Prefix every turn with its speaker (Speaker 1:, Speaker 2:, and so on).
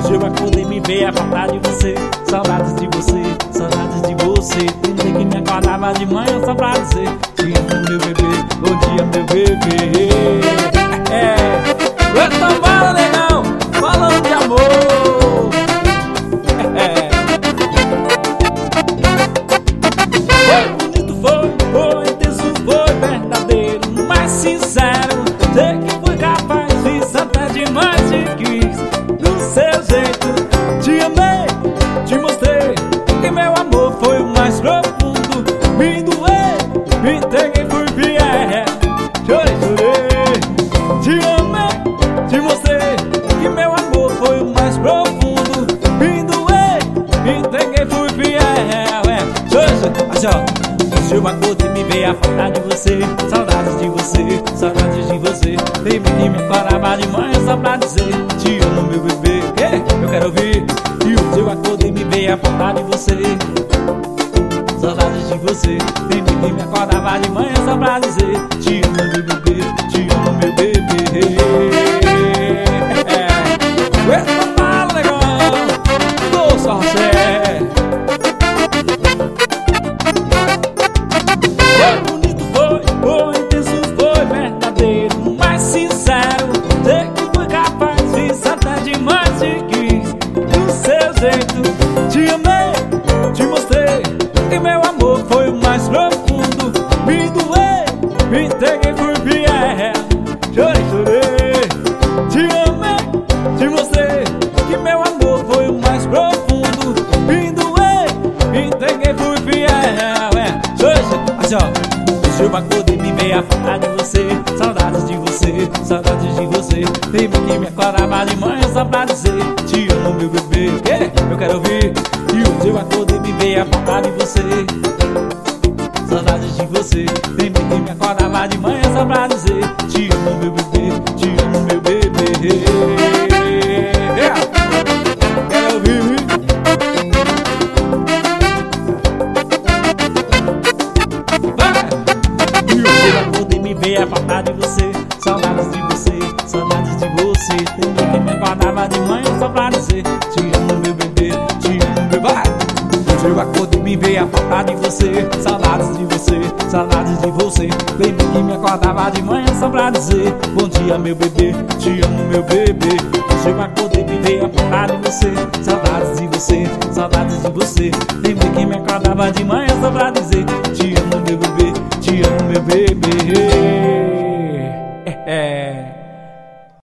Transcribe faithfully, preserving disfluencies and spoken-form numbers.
Speaker 1: Hoje eu acordei e me veio a vontade de você. Saudades de você, saudades de você. Tentei que me acordava de manhã só pra dizer: te amo, meu bebê, bom dia, meu bebê. É, eu tô mal, negão, falando de amor. É, foi bonito, foi, foi intenso, foi verdadeiro, mais sincero. Sei que fui capaz, fiz até demais, te quis do seu jeito. Te amei, te mostrei que meu amor foi o mais profundo. Me doei, me entreguei, fui fiel. Chorei, chorei. Te amei, te mostrei que meu amor foi o mais profundo. Me doei, me entreguei, fui fiel. É, chorei, chorei. Assim, ó. Hoje eu acordei e me veio a vontade de você. Saudades de você, saudades de você. Lembro que me acordava de manhã só pra dizer: te amo, meu bebê, que eu quero ouvir. E hoje eu acordei e me veio a vontade de você. Saudades de você. Lembro que me acordava de manhã só pra dizer: te amo, meu bebê, te amo, meu bebê. É, é, fala, negão, tô só sé. Foi bonito, foi, foi intenso, foi verdadeiro, mais sincero. Sei que fui capaz, fiz até demais, te quis do seu jeito. Te amei, te mostrei que meu amor foi o mais profundo. Me doei, me entreguei, fui fiel. Chorei, chorei. Te amei, te mostrei que meu amor foi o mais profundo. Me doei, me entreguei, fui fiel. É, chorei, chorei. Assim, ó. Hoje eu acordei e me veio a vontade de você. Saudades de você, saudades de você. Lembro que me acordava de manhã só pra dizer: te amo, meu bebê, que eu quero ouvir. E hoje eu acordei e me veio a vontade de você. Saudades de você. Lembro que me acordava de manhã só pra dizer: te amo, meu bebê, te amo, meu bebê. Quero ouvir. Me veio a vontade de você. Saudades de você, saudades de você. Lembro que me acordava de manhã só pra dizer: te amo, meu bebê, te amo, meu vai. Hoje eu acordei e me veio a vontade de você. Saudades de você, saudades de você. Lembro que me acordava de manhã só pra dizer: bom dia, meu bebê, te amo, meu bebê. Hoje eu acordei e me veio a vontade de você. Saudades de você, saudades de você. Lembro que me acordava de manhã só pra dizer: te amo, meu bebê, te amo, meu bebê. É.